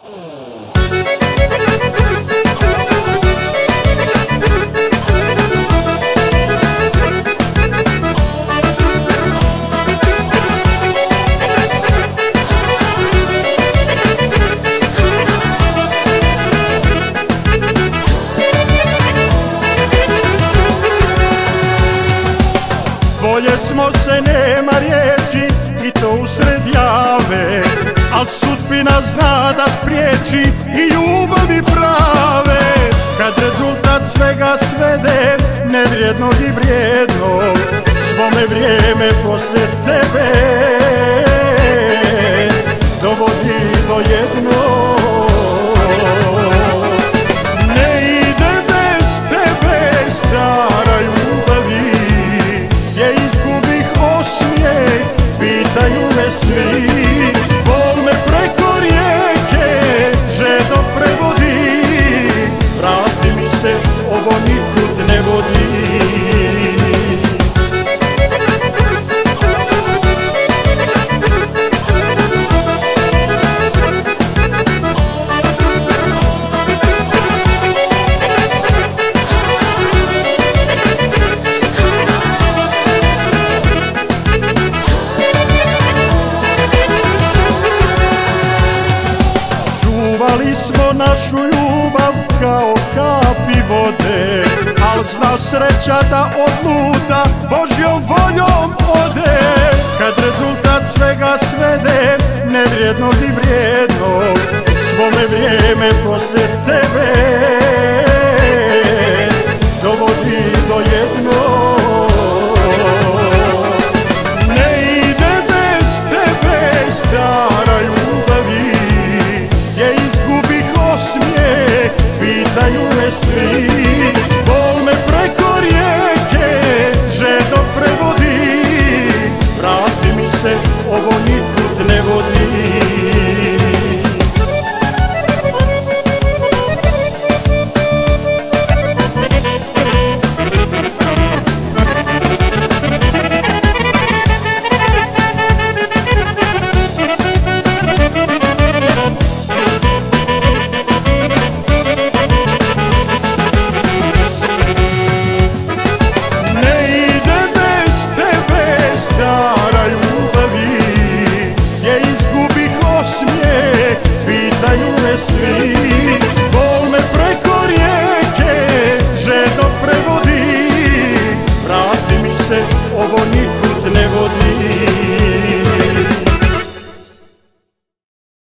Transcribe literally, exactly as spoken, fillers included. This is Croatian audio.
Bolje smo se, nema riječi i to usred jave, al sudbina zna da spriječi i ljubavi prave. Kad rezultat svega svede, nevrijednog i vrijednog, svome vrijeme poslije tebe dovodi do jednog. Ne ide bez tebe stara ljubavi, gdje izgubih osmijeh, pitaju me svi. Bol me preko rijeke žedno prevodi, vrati mi se, ovo nikud ne vodi. Čuvali smo našu ljubav kao kapi vode, al zna sreća da odluta Božjom voljom ode. Kad rezultat svega svede, nevrijednog i vrijednog, svome vrijeme poslije tebe dovodi do jednog. Ne ide bez tebe stara ljubavi, gdje izgubih osmijeh, pitaju me svi.